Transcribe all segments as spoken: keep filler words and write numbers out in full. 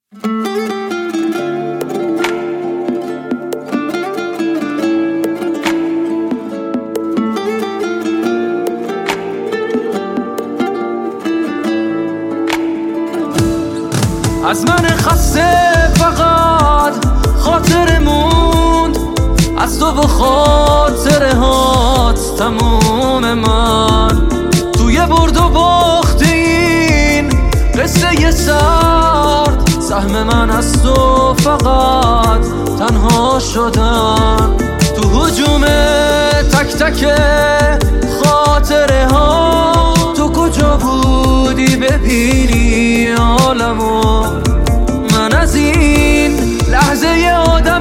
از من خسته فقط خاطر موند، از تو و خاطره هات تموم من. توی برد و باخت این قصه سرد، سهم من از تو فقط تنها شدن. تو هجوم تک تک خاطره ها، تو کجا بودی ببینی عالمو؟ من از این لحظه آدم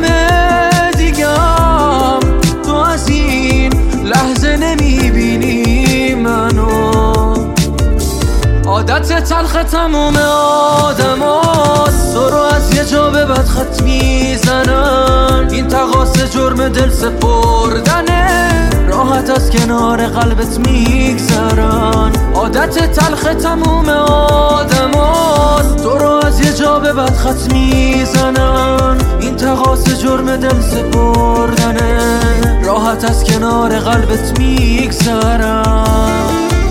دیگم، تو از این لحظه نمیبینی منو. عادت تلخ تموم آدم هاست، تو رو از یه جا به بد خط میزنن. این تقاص جرم دل سپردنه، راحت از کنار قلبت میگذرن. عادت تلخ تموم آدم هاست، تو رو از یه جا به بد خط میزنن. این تقاص جرم دل سپردنه، راحت از کنار قلبت میگذرن.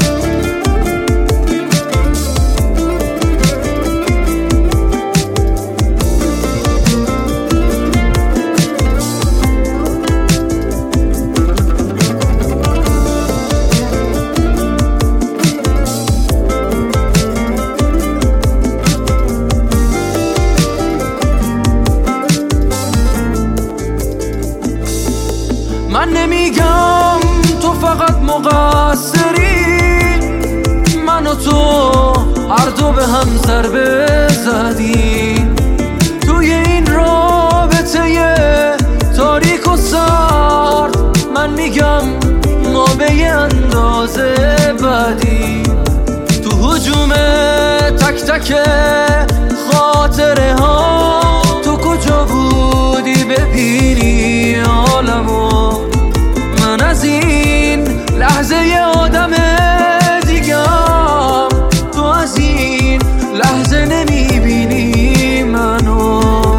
من نمیگم تو فقط مقصری، من و تو هر دو به هم ضربه زدیم. توی این رابطه تاریک و سرد، من میگم ما به یه اندازه بدی. تو هجوم تک تک خاطره ها، تو کجا بودی ببینی عالمو؟ من از این لحظه آدم دیگم، تو از این لحظه نمیبینی منو.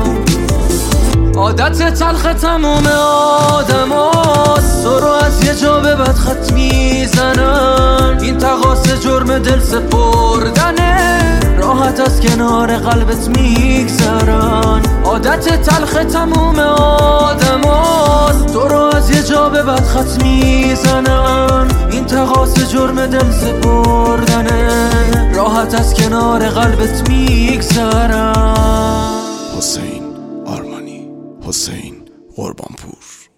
عادت تلخ تموم آدم هاست، تو رو از یه جا به بد خط میزنن. این تقاص جرم دل سپردنه، راحت از کنار قلبت میگذرن. عادت تلخ تموم آدم هاست، تو رو از یه جا به بد خط میزنن. این تقاص جرم دل سپردنه، راحت از کنار قلبت میگذرن. حسین آرمانی، حسین قربانپور.